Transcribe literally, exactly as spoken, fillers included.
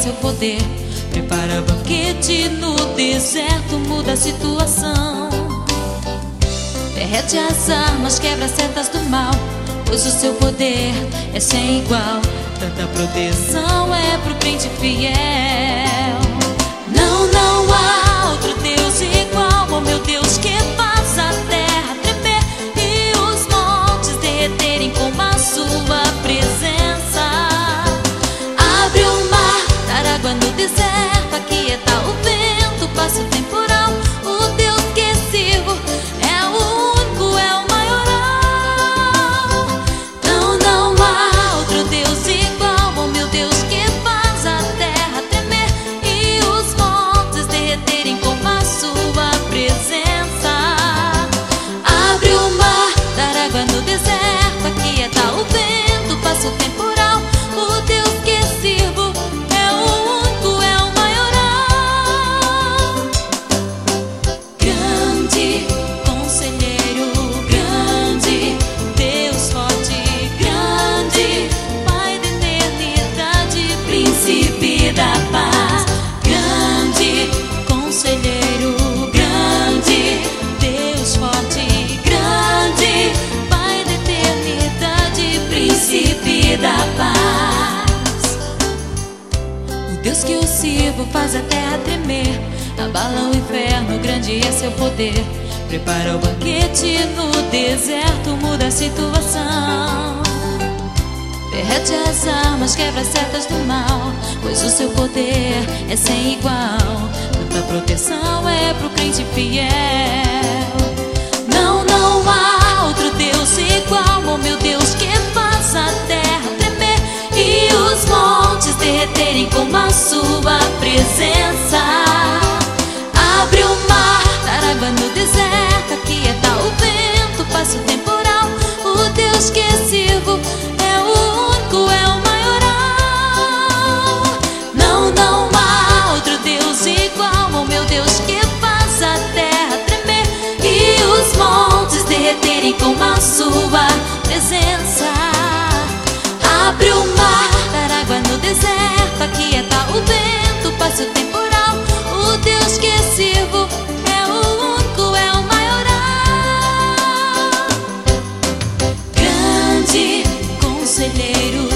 seu poder. Prepara banquete no deserto, muda a situação. Derrete as armas, quebra as setas do mal, pois o seu poder é sem igual. Tanta proteção é pro crente fiel. Não, não há outro Deus igual ao meu Deus, que faz a terra tremer e os montes derreterem com a sua presença. Abre o mar, dar água no deserto, aquieta o vento, passa o temporal. O Deus que sirvo é o único, é o maioral. Não, não há outro Deus igual ao meu Deus, que faz a terra tremer e os montes derreterem com a sua presença. Abre o mar, dar água no deserto, aquieta o vento, passa o temporal. O Deus que sirvo é o único, é o maioral. Grande conselheiro, grande Deus forte, grande Pai da eternidade, príncipe da paz. Grande conselheiro, grande Deus forte, grande Pai da eternidade, príncipe da paz. O Deus que eu sirvo faz a terra tremer, abala o inferno, grande é seu poder. Prepara o banquete no deserto, muda a situação. Derrete as armas, quebra as setas do mal, pois o seu poder é sem igual. Tanta proteção é pro crente fiel. Não, não há outro Deus igual ao meu Deus, que faz a terra tremer e os montes derreterem com a sua presença. Abre o mar, dar água no deserto, aquieta o vento, passa o temporal. O Deus que sirvo é o único, é o maioral. Não, não há outro Deus igual ao meu Deus, que faz a terra tremer e os montes derreterem com a sua presença. Abre o mar, dar água no deserto, aquieta o vento, passa o temporal. O Deus que sirvo é o único, é o maioral. Grande conselheiro,